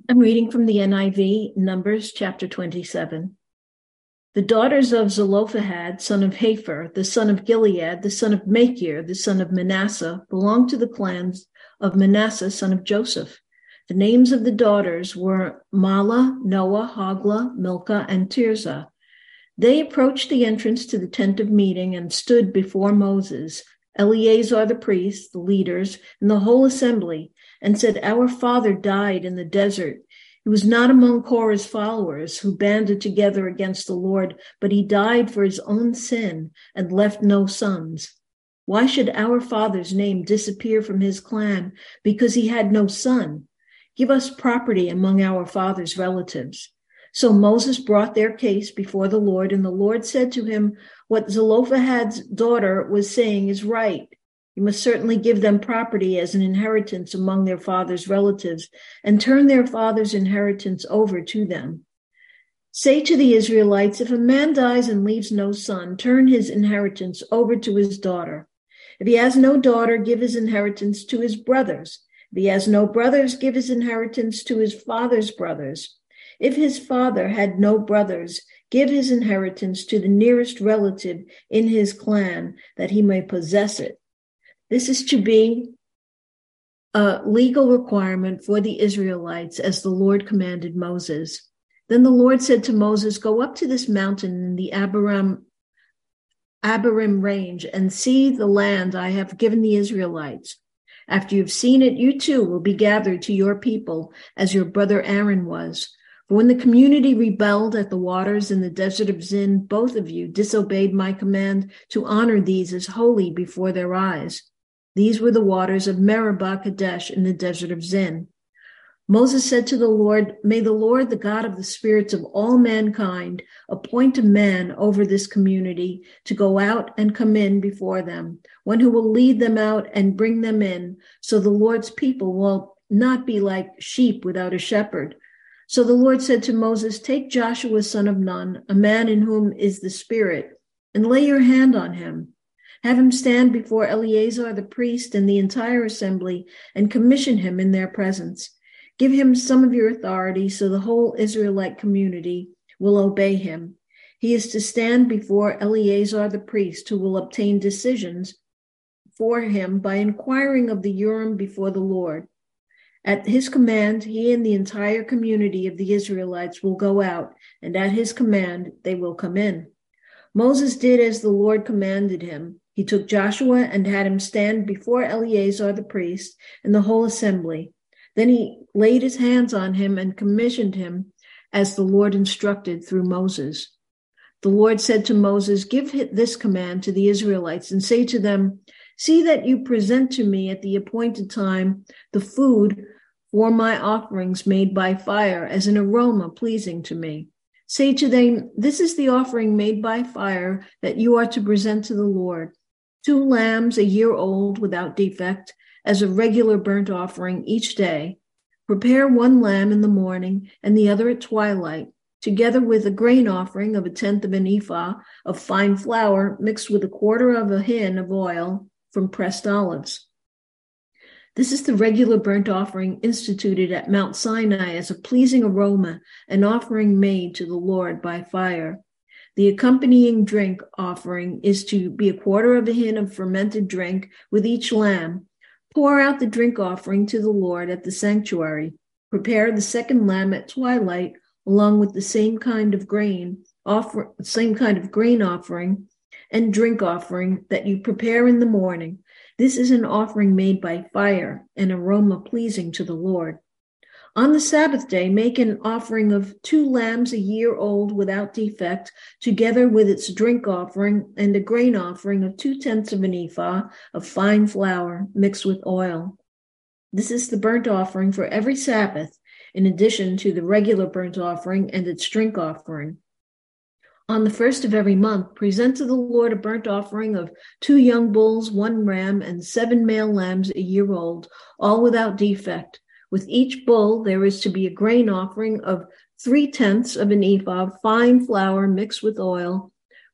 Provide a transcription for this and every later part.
I'm reading from the NIV, Numbers chapter 27. The daughters of Zelophehad, son of Hepher, the son of Gilead, the son of Machir, the son of Manasseh, belonged to the clans of Manasseh, son of Joseph. The names of the daughters were Mahlah, Noah, Hoglah, Milcah, and Tirzah. They approached the entrance to the tent of meeting and stood before Moses, Eleazar the priest, the leaders, and the whole assembly, and said, "Our father died in the desert. He was not among Korah's followers who banded together against the Lord, but he died for his own sin and left no sons. Why should our father's name disappear from his clan because he had no son? Give us property among our father's relatives." So Moses brought their case before the Lord, and the Lord said to him, "What Zelophehad's daughter was saying is right. You must certainly give them property as an inheritance among their father's relatives and turn their father's inheritance over to them. Say to the Israelites, if a man dies and leaves no son, turn his inheritance over to his daughter. If he has no daughter, give his inheritance to his brothers. If he has no brothers, give his inheritance to his father's brothers. If his father had no brothers, give his inheritance to the nearest relative in his clan, that he may possess it." This is to be a legal requirement for the Israelites as the Lord commanded Moses. Then the Lord said to Moses, "Go up to this mountain in the Abarim range and see the land I have given the Israelites. After you've seen it, you too will be gathered to your people as your brother Aaron was. For when the community rebelled at the waters in the desert of Zin, both of you disobeyed my command to honor these as holy before their eyes. These were the waters of Meribah Kadesh in the desert of Zin." Moses said to the Lord, "May the Lord, the God of the spirits of all mankind, appoint a man over this community to go out and come in before them, one who will lead them out and bring them in, so the Lord's people will not be like sheep without a shepherd." So the Lord said to Moses, "Take Joshua son of Nun, a man in whom is the Spirit, and lay your hand on him. Have him stand before Eleazar the priest and the entire assembly and commission him in their presence. Give him some of your authority so the whole Israelite community will obey him. He is to stand before Eleazar the priest, who will obtain decisions for him by inquiring of the Urim before the Lord. At his command, he and the entire community of the Israelites will go out, and at his command, they will come in." Moses did as the Lord commanded him. He took Joshua and had him stand before Eleazar the priest and the whole assembly. Then he laid his hands on him and commissioned him as the Lord instructed through Moses. The Lord said to Moses, "Give this command to the Israelites and say to them, see that you present to me at the appointed time the food for my offerings made by fire as an aroma pleasing to me. Say to them, this is the offering made by fire that you are to present to the Lord. 2 lambs a year old without defect as a regular burnt offering each day. Prepare 1 lamb in the morning and the other at twilight, together with a grain offering of 1/10 of an ephah of fine flour mixed with 1/4 of a hin of oil from pressed olives. This is the regular burnt offering instituted at Mount Sinai as a pleasing aroma, an offering made to the Lord by fire. The accompanying drink offering is to be 1/4 of a hin of fermented drink with each lamb. Pour out the drink offering to the Lord at the sanctuary. Prepare the 2nd lamb at twilight, along with the same kind of grain offering and drink offering that you prepare in the morning. This is an offering made by fire, an aroma pleasing to the Lord. On the Sabbath day, make an offering of 2 lambs a year old without defect, together with its drink offering and a grain offering of 2/10 of an ephah of fine flour mixed with oil. This is the burnt offering for every Sabbath, in addition to the regular burnt offering and its drink offering. On the 1st of every month, present to the Lord a burnt offering of 2 young bulls, 1 ram, and 7 male lambs a year old, all without defect. With each bull, there is to be a grain offering of 3/10 of an ephah of fine flour mixed with oil,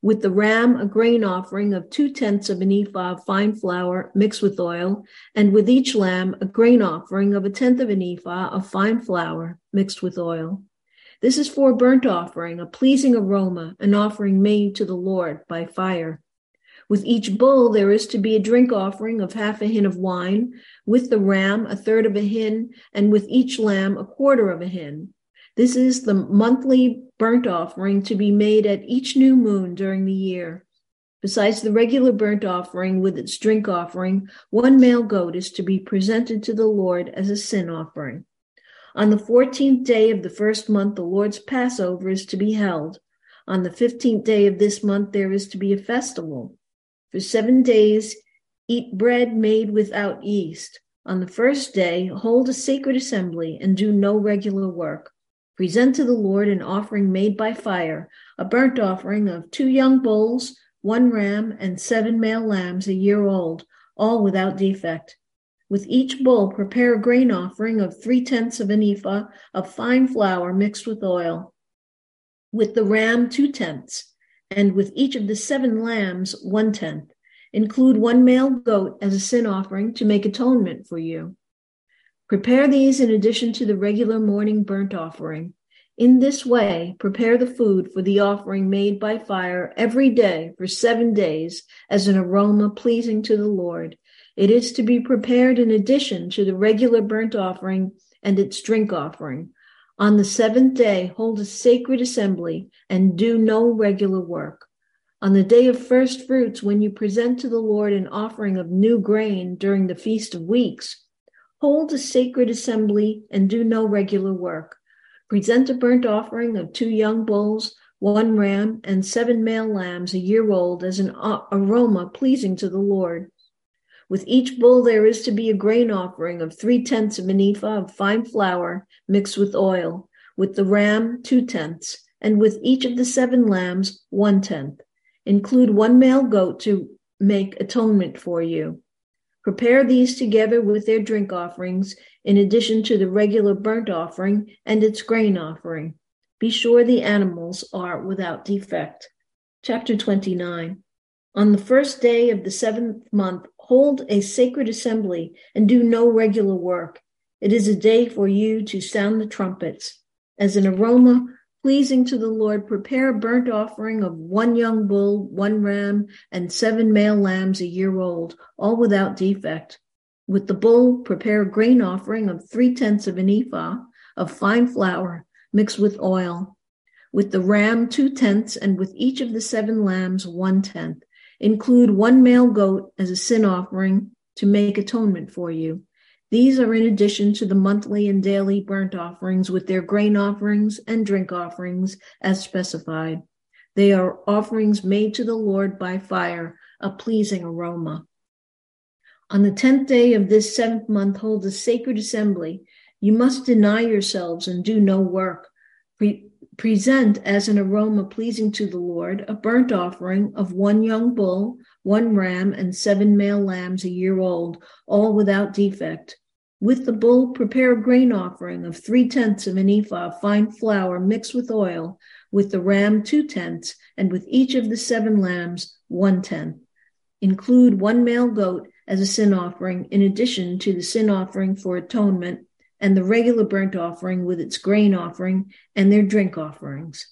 With the ram, a grain offering of 2/10 of an ephah of fine flour mixed with oil, and with each lamb, a grain offering of 1/10 of an ephah of fine flour mixed with oil. This is for a burnt offering, a pleasing aroma, an offering made to the Lord by fire. With each bull, there is to be a drink offering of 1/2 a hin of wine, with the ram, 1/3 of a hin, and with each lamb, 1/4 of a hin. This is the monthly burnt offering to be made at each new moon during the year. Besides the regular burnt offering with its drink offering, one male goat is to be presented to the Lord as a sin offering. On the 14th day of the first month, the Lord's Passover is to be held. On the 15th day of this month, there is to be a festival. For 7 days, eat bread made without yeast. On the first day, hold a sacred assembly and do no regular work. Present to the Lord an offering made by fire, a burnt offering of 2 young bulls, 1 ram, and 7 male lambs a year old, all without defect. With each bull, prepare a grain offering of 3/10 of an ephah of fine flour mixed with oil. With the ram, 2/10, and with each of the 7 lambs, 1/10. Include 1 male goat as a sin offering to make atonement for you. Prepare these in addition to the regular morning burnt offering. In this way, prepare the food for the offering made by fire every day for 7 days as an aroma pleasing to the Lord. It is to be prepared in addition to the regular burnt offering and its drink offering. On the 7th day, hold a sacred assembly and do no regular work. On the day of first fruits, when you present to the Lord an offering of new grain during the Feast of Weeks, hold a sacred assembly and do no regular work. Present a burnt offering of 2 young bulls, 1 ram, and 7 male lambs a year old as an aroma pleasing to the Lord. With each bull there is to be a grain offering of 3/10 of an ephah of fine flour mixed with oil. With the ram, 2/10, and with each of the 7 lambs, 1/10. Include 1 male goat to make atonement for you. Prepare these together with their drink offerings, in addition to the regular burnt offering and its grain offering. Be sure the animals are without defect. Chapter 29. On the first day of the 7th month, hold a sacred assembly and do no regular work. It is a day for you to sound the trumpets. As an aroma pleasing to the Lord, prepare a burnt offering of 1 young bull, 1 ram, and 7 male lambs a year old, all without defect. With the bull, prepare a grain offering of 3/10 of an ephah of fine flour mixed with oil. With the ram, 2/10, and with each of the 7 lambs, 1/10. Include 1 male goat as a sin offering to make atonement for you. These are in addition to the monthly and daily burnt offerings with their grain offerings and drink offerings as specified. They are offerings made to the Lord by fire, a pleasing aroma. On the 10th day of this 7th month, hold a sacred assembly. You must deny yourselves and do no work. Present as an aroma pleasing to the Lord a burnt offering of 1 young bull, 1 ram, and 7 male lambs a year old, all without defect. With the bull, prepare a grain offering of 3/10 of an ephah of fine flour mixed with oil. With the ram, 2/10, and with each of the 7 lambs, 1/10. Include 1 male goat as a sin offering, in addition to the sin offering for atonement and the regular burnt offering with its grain offering and their drink offerings.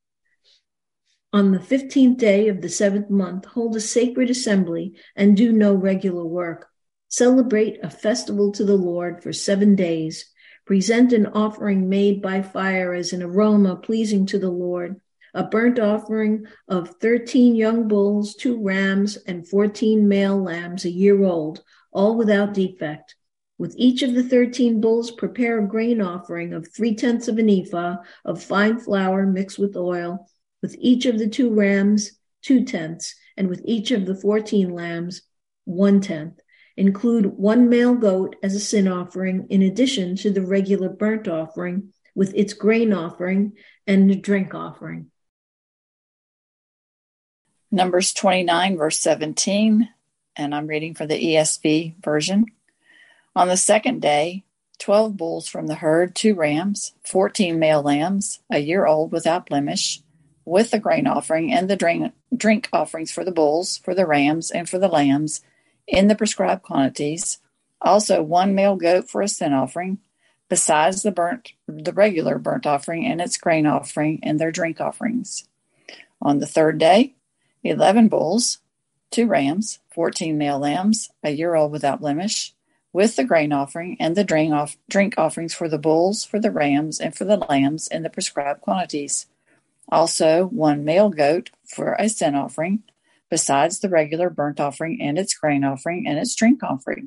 On the 15th day of the 7th month, hold a sacred assembly and do no regular work. Celebrate a festival to the Lord for 7 days. Present an offering made by fire as an aroma pleasing to the Lord, a burnt offering of 13 young bulls, 2 rams, and 14 male lambs a year old, all without defect. With each of the 13 bulls, prepare a grain offering of 3/10 of an ephah of fine flour mixed with oil. With each of the 2 rams, 2/10, and with each of the 14 lambs, 1/10. Include 1 male goat as a sin offering, in addition to the regular burnt offering with its grain offering and the drink offering. Numbers 29, verse 17, and I'm reading from the ESV version. On the 2nd day, 12 bulls from the herd, 2 rams, 14 male lambs, a year old without blemish, with the grain offering and the drink offerings for the bulls, for the rams, and for the lambs in the prescribed quantities. Also 1 male goat for a sin offering, besides the regular burnt offering and its grain offering and their drink offerings. On the third day, 11 bulls, 2 rams, 14 male lambs, a year old without blemish, with the grain offering and the drink offerings for the bulls, for the rams, and for the lambs in the prescribed quantities. Also 1 male goat for a sin offering, besides the regular burnt offering and its grain offering and its drink offering.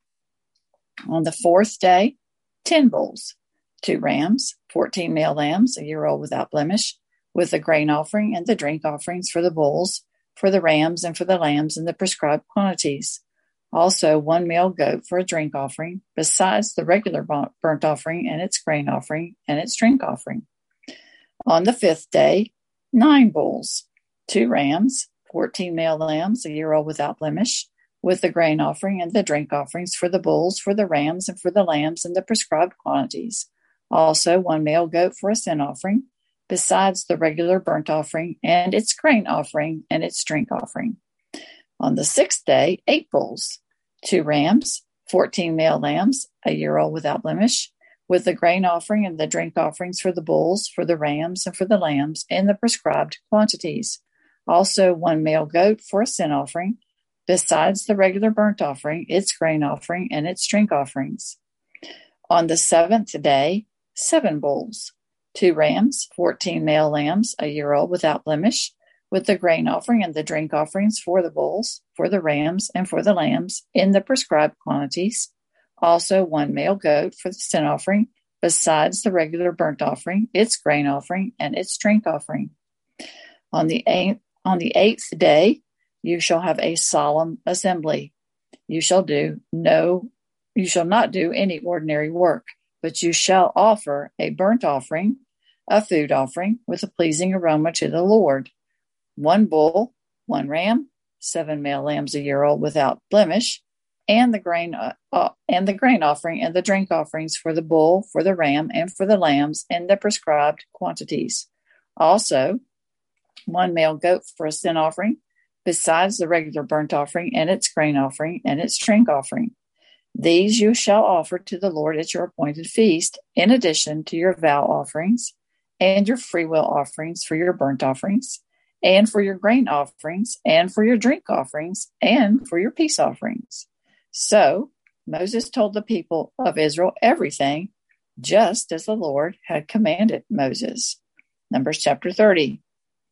On the fourth day, 10 bulls, 2 rams, 14 male lambs, a year old without blemish, with the grain offering and the drink offerings for the bulls, for the rams, and for the lambs in the prescribed quantities. Also 1 male goat for a drink offering, besides the regular burnt offering and its grain offering and its drink offering. On the fifth day, 9 bulls, 2 rams, 14 male lambs, a year old without blemish, with the grain offering and the drink offerings for the bulls, for the rams, and for the lambs in the prescribed quantities. Also 1 male goat for a sin offering, besides the regular burnt offering and its grain offering and its drink offering. On the sixth day, 8 bulls, 2 rams, 14 male lambs, a year old without blemish, with the grain offering and the drink offerings for the bulls, for the rams, and for the lambs in the prescribed quantities. Also 1 male goat for a sin offering, besides the regular burnt offering, its grain offering, and its drink offerings. On the seventh day, 7 bulls, 2 rams, 14 male lambs, a year old without blemish, with the grain offering and the drink offerings for the bulls, for the rams, and for the lambs in the prescribed quantities. Also 1 male goat for the sin offering, besides the regular burnt offering, its grain offering, and its drink offering. On the eighth day, you shall have a solemn assembly. You shall not do any ordinary work, but you shall offer a burnt offering, a food offering, with a pleasing aroma to the Lord. 1 bull, 1 ram, 7 male lambs a year old without blemish, and the grain offering and the drink offerings for the bull, for the ram, and for the lambs in the prescribed quantities. Also 1 male goat for a sin offering, besides the regular burnt offering and its grain offering and its drink offering. These you shall offer to the Lord at your appointed feast, in addition to your vow offerings and your freewill offerings for your burnt offerings, and for your grain offerings, and for your drink offerings, and for your peace offerings. So Moses told the people of Israel everything, just as the Lord had commanded Moses. Numbers chapter 30.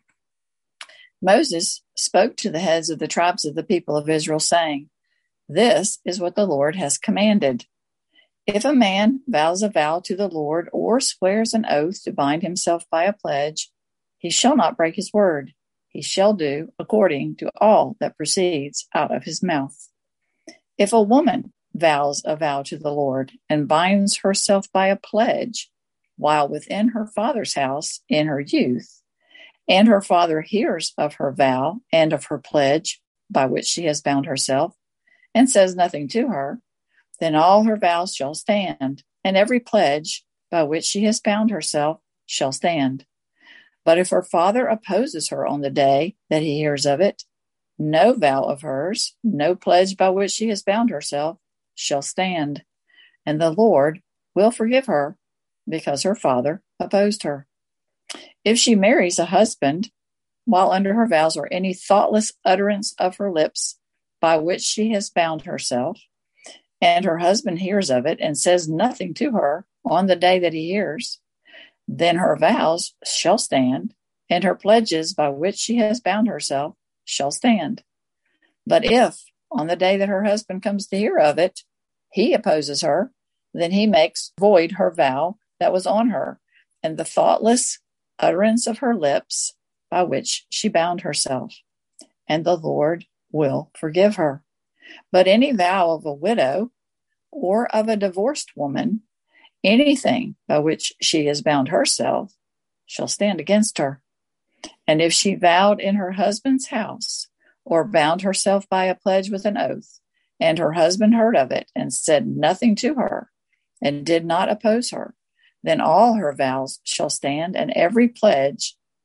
Moses spoke to the heads of the tribes of the people of Israel, saying, "This is what the Lord has commanded. If a man vows a vow to the Lord or swears an oath to bind himself by a pledge, he shall not break his word. He shall do according to all that proceeds out of his mouth. If a woman vows a vow to the Lord and binds herself by a pledge while within her father's house in her youth, and her father hears of her vow and of her pledge by which she has bound herself, and says nothing to her, then all her vows shall stand, and every pledge by which she has bound herself shall stand. But if her father opposes her on the day that he hears of it, no vow of hers, no pledge by which she has bound herself shall stand, and the Lord will forgive her because her father opposed her. If she marries a husband while under her vows, or any thoughtless utterance of her lips by which she has bound herself, and her husband hears of it and says nothing to her on the day that he hears, then her vows shall stand, and her pledges by which she has bound herself shall stand. But if, on the day that her husband comes to hear of it, he opposes her, then he makes void her vow that was on her, and the thoughtless utterance of her lips by which she bound herself, and the Lord will forgive her. But any vow of a widow or of a divorced woman, anything by which she has bound herself, shall stand against her. And if she vowed in her husband's house, or bound herself by a pledge with an oath, and her husband heard of it and said nothing to her, and did not oppose her, then all her vows shall stand, and every pledge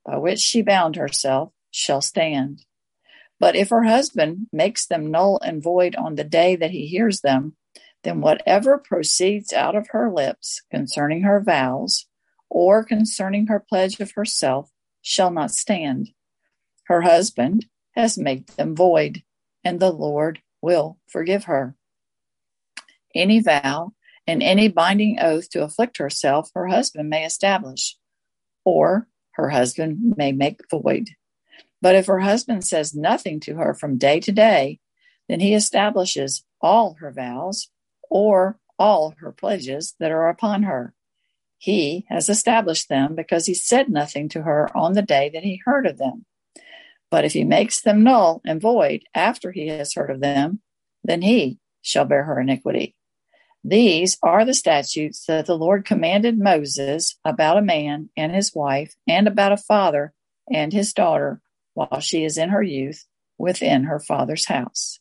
by which she bound herself shall stand. But if her husband makes them null and void on the day that he hears them, then whatever proceeds out of her lips concerning her vows or concerning her pledge of herself shall not stand. Her husband has made them void, and the Lord will forgive her. Any vow and any binding oath to afflict herself her husband may establish, or her husband may make void. But if her husband says nothing to her from day to day, then he establishes all her vows or all her pledges that are upon her. He has established them because he said nothing to her on the day that he heard of them. But if he makes them null and void after he has heard of them, then he shall bear her iniquity. These are the statutes that the Lord commanded Moses about a man and his wife, and about a father and his daughter, while she is in her youth within her father's house.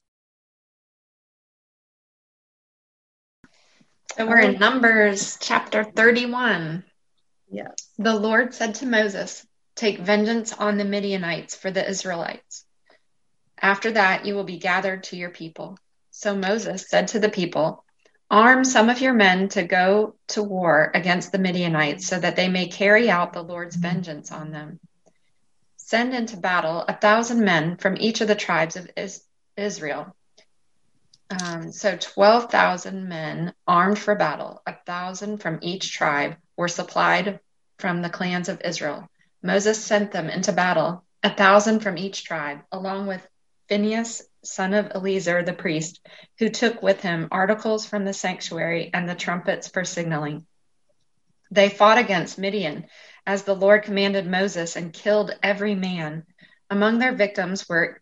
So we're in Numbers chapter 31. Yes. The Lord said to Moses, "Take vengeance on the Midianites for the Israelites. After that, you will be gathered to your people." So Moses said to the people, "Arm some of your men to go to war against the Midianites, so that they may carry out the Lord's vengeance on them. Send into battle 1,000 men from each of the tribes of Israel." So 12,000 men armed for battle, 1,000 from each tribe, were supplied from the clans of Israel. Moses sent them into battle, 1,000 from each tribe, along with Phinehas, son of Eleazar the priest, who took with him articles from the sanctuary and the trumpets for signaling. They fought against Midian, as the Lord commanded Moses, and killed every man. Among their victims were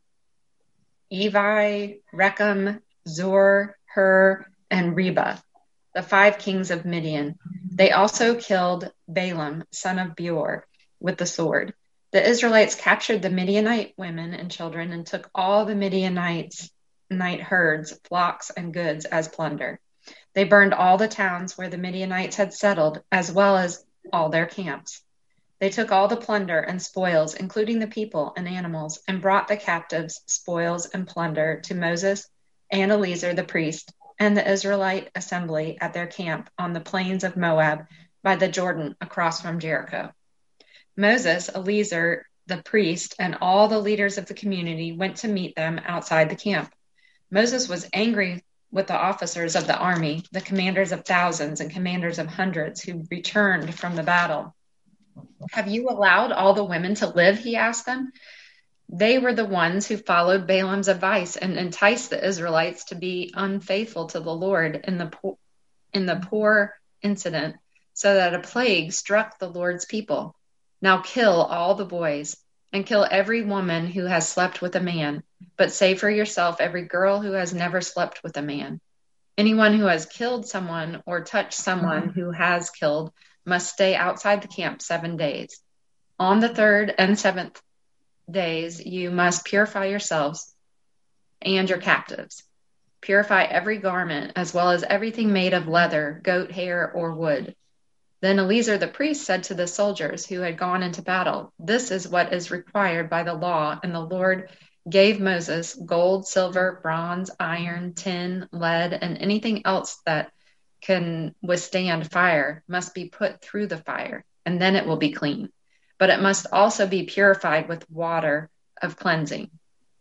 Evi, Rechem, Zur, Hur, and Reba, the 5 kings of Midian. They also killed Balaam, son of Beor, with the sword. The Israelites captured the Midianite women and children and took all the Midianite herds, flocks, and goods as plunder. They burned all the towns where the Midianites had settled, as well as all their camps. They took all the plunder and spoils, including the people and animals, and brought the captives, spoils, and plunder to Moses and Eleazar the priest and the Israelite assembly at their camp on the plains of Moab by the Jordan across from Jericho. Moses, Eleazar the priest, and all the leaders of the community went to meet them outside the camp. Moses was angry with the officers of the army, the commanders of thousands and commanders of hundreds who returned from the battle. "Have you allowed all the women to live?" he asked them. They were the ones who followed Balaam's advice and enticed the Israelites to be unfaithful to the Lord in the poor incident, so that a plague struck the Lord's people. Now kill all the boys and kill every woman who has slept with a man, but save for yourself every girl who has never slept with a man. Anyone who has killed someone or touched someone who has killed must stay outside the camp 7 days. On the 3rd and 7th days, you must purify yourselves and your captives. Purify every garment, as well as everything made of leather, goat hair, or wood. Then Eleazar the priest said to the soldiers who had gone into battle, "This is what is required by the law." And the Lord gave Moses gold, silver, bronze, iron, tin, lead, and anything else that can withstand fire must be put through the fire, and then it will be clean. But it must also be purified with the water of cleansing.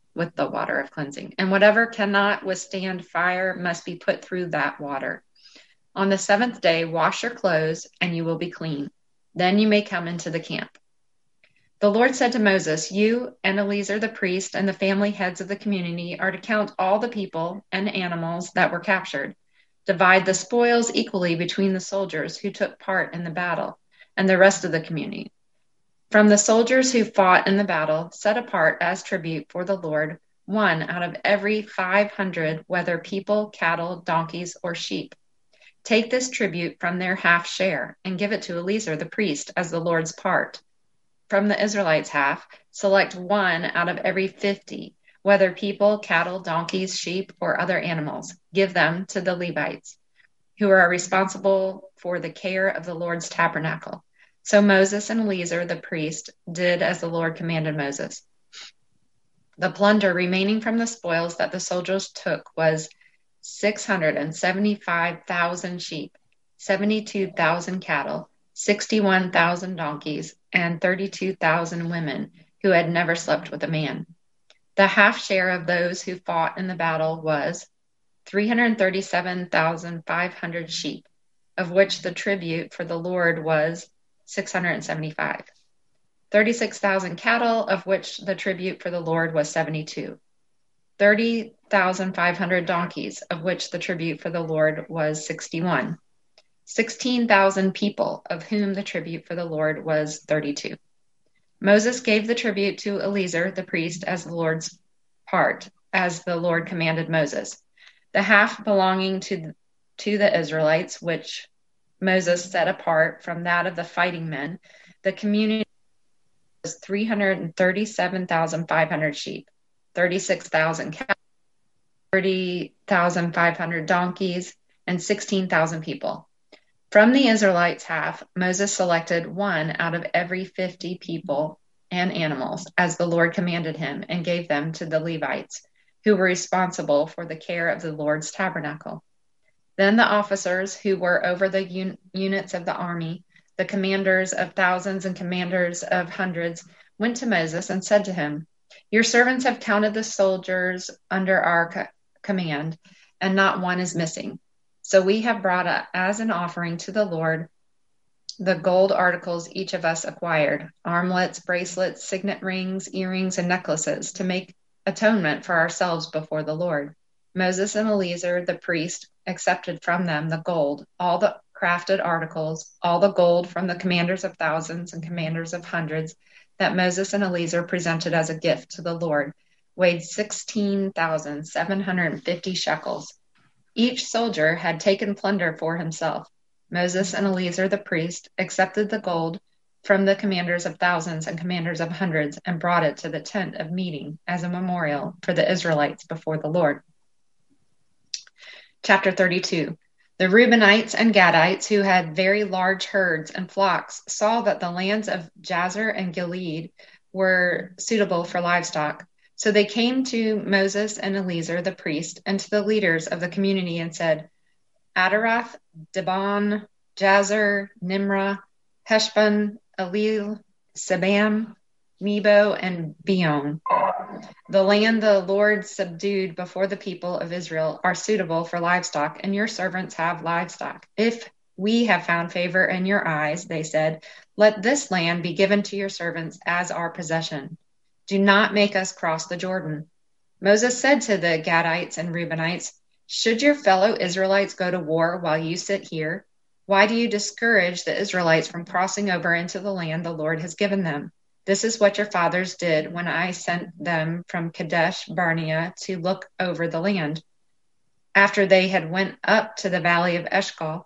And whatever cannot withstand fire must be put through that water. On the 7th day, wash your clothes, and you will be clean. Then you may come into the camp. The Lord said to Moses, "You and Eleazar the priest and the family heads of the community are to count all the people and animals that were captured. Divide the spoils equally between the soldiers who took part in the battle and the rest of the community. From the soldiers who fought in the battle, set apart as tribute for the Lord 1 out of every 500, whether people, cattle, donkeys, or sheep. Take this tribute from their half share and give it to Eleazar the priest as the Lord's part. From the Israelites' half, select 1 out of every 50, whether people, cattle, donkeys, sheep, or other animals. Give them to the Levites, who are responsible for the care of the Lord's tabernacle. So Moses and Eleazar the priest did as the Lord commanded Moses. The plunder remaining from the spoils that the soldiers took was 675,000 sheep, 72,000 cattle, 61,000 donkeys, and 32,000 women who had never slept with a man. The half share of those who fought in the battle was 337,500 sheep, of which the tribute for the Lord was 675. 36,000 cattle, of which the tribute for the Lord was 72. 30,500 donkeys, of which the tribute for the Lord was 61. 16,000 people, of whom the tribute for the Lord was 32. Moses gave the tribute to Eleazar the priest as the Lord's part, as the Lord commanded Moses. The half belonging to the Israelites, which Moses set apart from that of the fighting men, the community was 337,500 sheep, 36,000 cattle, 30,500 donkeys, and 16,000 people. From the Israelites' half, Moses selected one out of every 50 people and animals, as the Lord commanded him, and gave them to the Levites, who were responsible for the care of the Lord's tabernacle. Then the officers who were over the units of the army, the commanders of thousands and commanders of hundreds, went to Moses and said to him, "Your servants have counted the soldiers under our command, and not one is missing. So we have brought as an offering to the Lord the gold articles each of us acquired, armlets, bracelets, signet rings, earrings, and necklaces, to make atonement for ourselves before the Lord." Moses and Eleazar the priest accepted from them the gold, all the crafted articles, all the gold from the commanders of thousands and commanders of hundreds that Moses and Eleazar presented as a gift to the Lord, weighed 16,750 shekels. Each soldier had taken plunder for himself. Moses and Eleazar the priest accepted the gold from the commanders of thousands and commanders of hundreds and brought it to the tent of meeting as a memorial for the Israelites before the Lord. Chapter 32. The Reubenites and Gadites, who had very large herds and flocks, saw that the lands of Jazer and Gilead were suitable for livestock. So they came to Moses and Eleazar the priest and to the leaders of the community and said, "Adaroth, Dibon, Jazer, Nimrah, Heshbon, Elil, Sebam, Nebo, and Beon. The land the Lord subdued before the people of Israel are suitable for livestock, and your servants have livestock. If we have found favor in your eyes," they said, "let this land be given to your servants as our possession. Do not make us cross the Jordan." Moses said to the Gadites and Reubenites, "Should your fellow Israelites go to war while you sit here? Why do you discourage the Israelites from crossing over into the land the Lord has given them? This is what your fathers did when I sent them from Kadesh Barnea to look over the land. After they had went up to the valley of Eshcol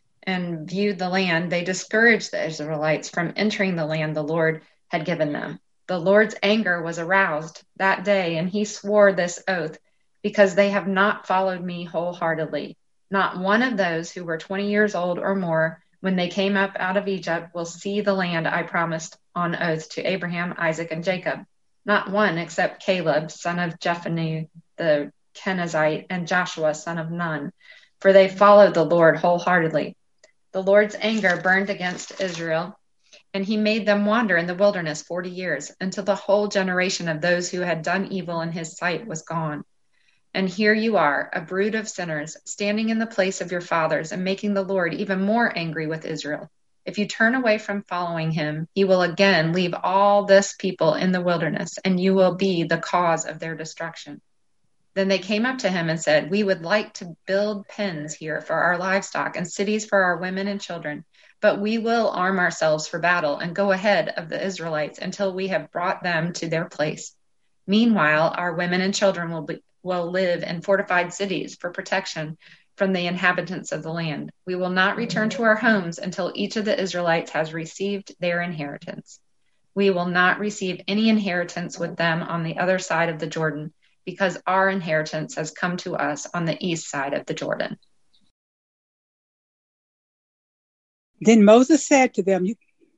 and viewed the land, they discouraged the Israelites from entering the land the Lord had given them. The Lord's anger was aroused that day, and he swore this oath, because they have not followed me wholeheartedly. Not one of those who were 20 years old or more when they came up out of Egypt will see the land I promised on oath to Abraham, Isaac, and Jacob. Not one except Caleb, son of Jephunneh the Kenizzite, and Joshua, son of Nun, for they followed the Lord wholeheartedly. The Lord's anger burned against Israel, and he made them wander in the wilderness 40 years, until the whole generation of those who had done evil in his sight was gone. And here you are, a brood of sinners, standing in the place of your fathers and making the Lord even more angry with Israel. If you turn away from following him, he will again leave all this people in the wilderness, and you will be the cause of their destruction." Then they came up to him and said, "We would like to build pens here for our livestock and cities for our women and children, but we will arm ourselves for battle and go ahead of the Israelites until we have brought them to their place. Meanwhile, our women and children will live in fortified cities for protection from the inhabitants of the land. We will not return to our homes until each of the Israelites has received their inheritance. We will not receive any inheritance with them on the other side of the Jordan, because our inheritance has come to us on the east side of the Jordan." Then Moses said to them,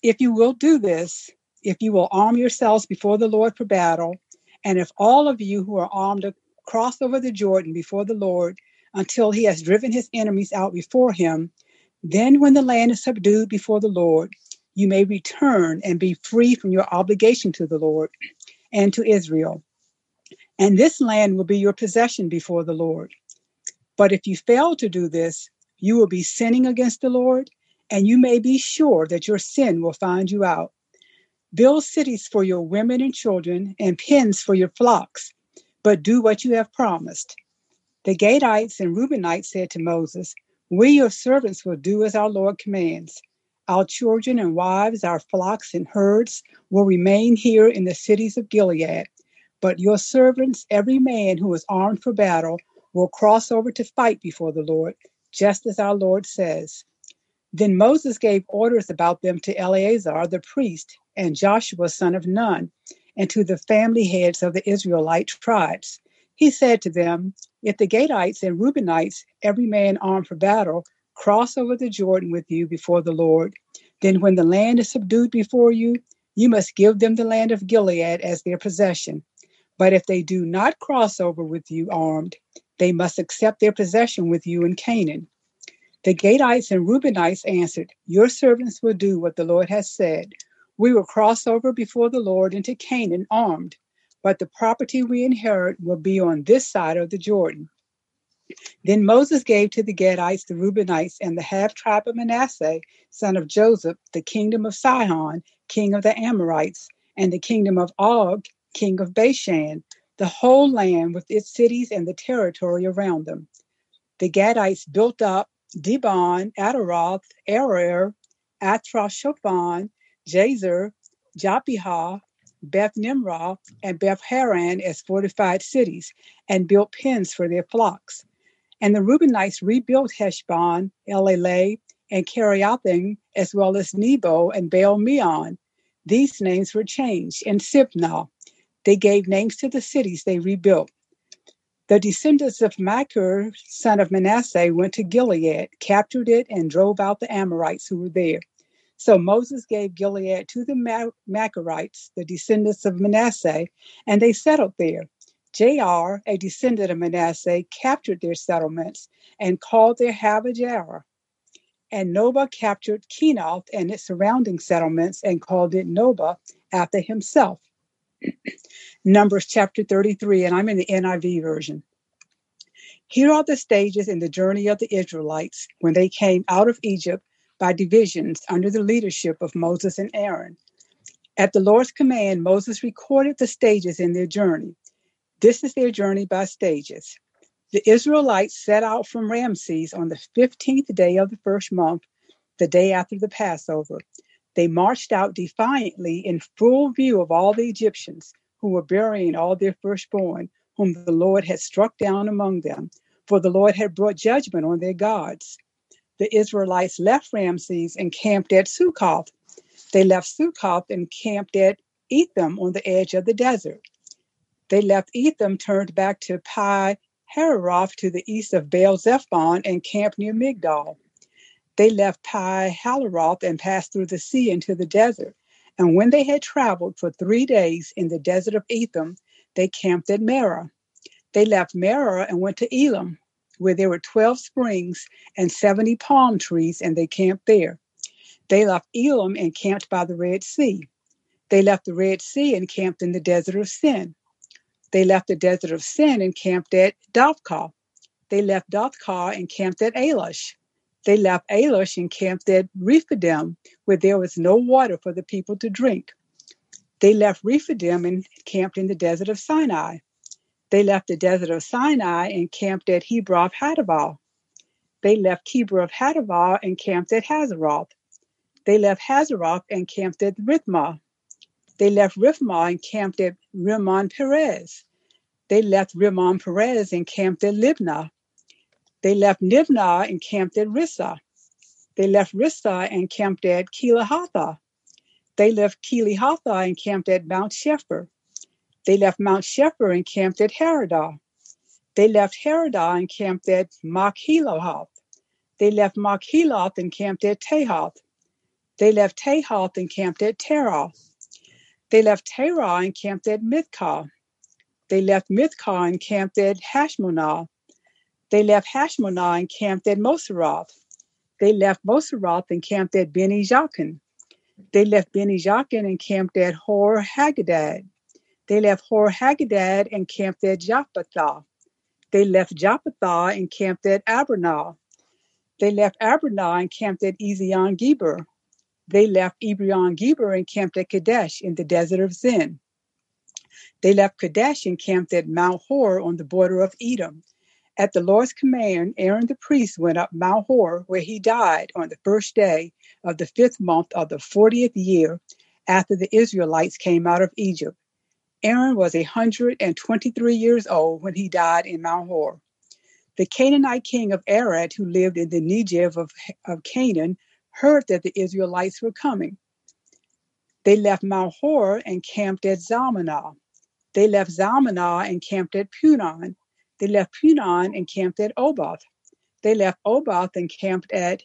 If you will do this, if you will arm yourselves before the Lord for battle, and if all of you who are armed cross over the Jordan before the Lord until he has driven his enemies out before him, then when the land is subdued before the Lord, you may return and be free from your obligation to the Lord and to Israel. And this land will be your possession before the Lord. But if you fail to do this, you will be sinning against the Lord, and you may be sure that your sin will find you out. Build cities for your women and children and pens for your flocks, but do what you have promised. The Gadites and Reubenites said to Moses, we, your servants, will do as our Lord commands. Our children and wives, our flocks and herds will remain here in the cities of Gilead. But your servants, every man who is armed for battle, will cross over to fight before the Lord, just as our Lord says. Then Moses gave orders about them to Eleazar the priest and Joshua son of Nun, and to the family heads of the Israelite tribes. He said to them, if the Gadites and Reubenites, every man armed for battle, cross over the Jordan with you before the Lord, then when the land is subdued before you, you must give them the land of Gilead as their possession. But if they do not cross over with you armed, they must accept their possession with you in Canaan. The Gadites and Reubenites answered, your servants will do what the Lord has said. We will cross over before the Lord into Canaan armed, but the property we inherit will be on this side of the Jordan. Then Moses gave to the Gadites, the Reubenites, and the half-tribe of Manasseh, son of Joseph, the kingdom of Sihon, king of the Amorites, and the kingdom of Og, king of Bashan, the whole land with its cities and the territory around them. The Gadites built up Dibon, Ataroth, Aroer, Atrosh-Shofan, Jazer, Japhia, Beth-Nimrah, and Beth-Haran as fortified cities, and built pens for their flocks. And the Reubenites rebuilt Heshbon, Elealeh, and Kiriathaim, as well as Nebo and Baal-Meon. These names were changed, and Sibnah. They gave names to the cities they rebuilt. The descendants of Machir, son of Manasseh, went to Gilead, captured it, and drove out the Amorites who were there. So Moses gave Gilead to the Machirites, the descendants of Manasseh, and they settled there. Jair, a descendant of Manasseh, captured their settlements and called their Havajara. And Noba captured Kenath and its surrounding settlements and called it Noba after himself. Numbers chapter 33, and I'm in the NIV version. Here are the stages in the journey of the Israelites when they came out of Egypt by divisions under the leadership of Moses and Aaron. At the Lord's command, Moses recorded the stages in their journey. This is their journey by stages. The Israelites set out from Ramses on the 15th day of the first month, the day after the Passover. They marched out defiantly in full view of all the Egyptians who were burying all their firstborn, whom the Lord had struck down among them, for the Lord had brought judgment on their gods. The Israelites left Ramses and camped at Succoth. They left Succoth and camped at Etham on the edge of the desert. They left Etham, turned back to Pi Hahiroth to the east of Baal-Zephon, and camped near Migdal. They left Pi Hahiroth and passed through the sea into the desert. And when they had traveled for 3 days in the desert of Etham, they camped at Marah. They left Marah and went to Elim, where there were 12 springs and 70 palm trees, and they camped there. They left Elim and camped by the Red Sea. They left the Red Sea and camped in the desert of Sin. They left the desert of Sin and camped at Dophkah. They left Dophkah and camped at Ailush. They left Ailush and camped at Rephidim, where there was no water for the people to drink. They left Rephidim and camped in the desert of Sinai. They left the desert of Sinai and camped at Hebroth Hadavah. They left Hebroth Hadavah and camped at Hazeroth. They left Hazeroth and camped at Rithmah. They left Rithmah and camped at Rimmon Perez. They left Rimmon Perez and camped at Libnah. They left Libnah and camped at Rissah. They left Rissah and camped at Kelahatha. They left Kelahatha and camped at Mount Shepher. They left Mount Shepher and camped at Haradah. They left Haradah and camped at Machheloth. They left Machheloth and camped at Tehoth. They left Tahath and camped at Terah. They left Terah and camped at Mithkah. They left Mithkah and camped at Hashmonah. They left Hashmonah and camped at Moseroth. They left Moseroth and camped at Beni Jaakan. They left Beni Jaakan and camped at Hor Hagadad. They left Hor Hagadad and camped at Japhathah. They left Japhathah and camped at Abranah. They left Abranah and camped at Ezion Geber. They left Ezion Geber and camped at Kadesh in the desert of Zin. They left Kadesh and camped at Mount Hor on the border of Edom. At the Lord's command, Aaron the priest went up Mount Hor, where he died on the first day of the 5th month of the 40th year after the Israelites came out of Egypt. Aaron was 123 years old when he died in Mount Hor. The Canaanite king of Arad, who lived in the Negev of Canaan, heard that the Israelites were coming. They left Mount Hor and camped at Zalmanah. They left Zalmanah and camped at Punon. They left Punon and camped at Oboth. They left Oboth and camped at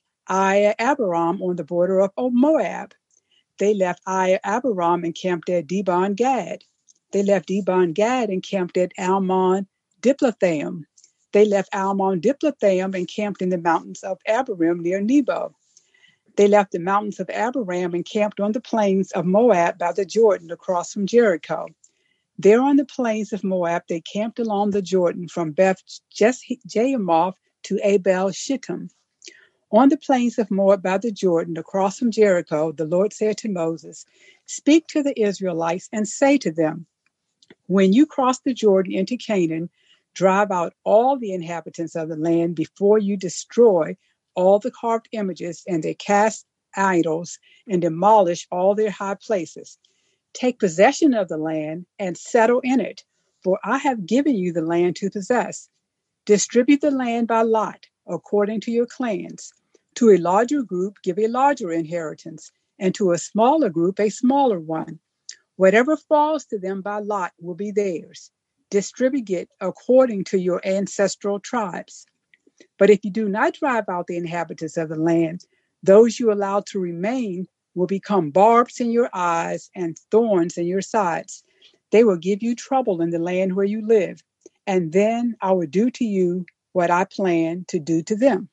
Abaram on the border of Moab. They left Abaram and camped at Dibon Gad. They left Dibon Gad and camped at Almon Diplathaim. They left Almon Diplathaim and camped in the mountains of Abarim near Nebo. They left the mountains of Abaram and camped on the plains of Moab by the Jordan across from Jericho. There on the plains of Moab, they camped along the Jordan from Beth Jehamoth to Abel Shittim. On the plains of Moab by the Jordan across from Jericho, the Lord said to Moses, "Speak to the Israelites and say to them, when you cross the Jordan into Canaan, drive out all the inhabitants of the land before you destroy all the carved images and their cast idols and demolish all their high places. Take possession of the land and settle in it, for I have given you the land to possess. Distribute the land by lot, according to your clans. To a larger group, give a larger inheritance, and to a smaller group, a smaller one. Whatever falls to them by lot will be theirs. Distribute it according to your ancestral tribes. But if you do not drive out the inhabitants of the land, those you allow to remain will become barbs in your eyes and thorns in your sides. They will give you trouble in the land where you live, and then I will do to you what I plan to do to them."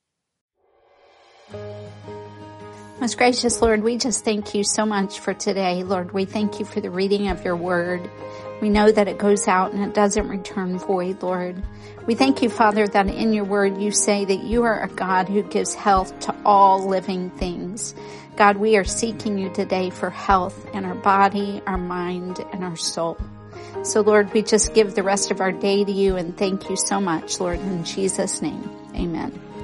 Most gracious Lord, we just thank you so much for today. Lord, we thank you for the reading of your word. We know that it goes out and it doesn't return void, Lord. We thank you, Father, that in your word you say that you are a God who gives health to all living things. God, we are seeking you today for health in our body, our mind, and our soul. So, Lord, we just give the rest of our day to you and thank you so much, Lord, in Jesus' name. Amen.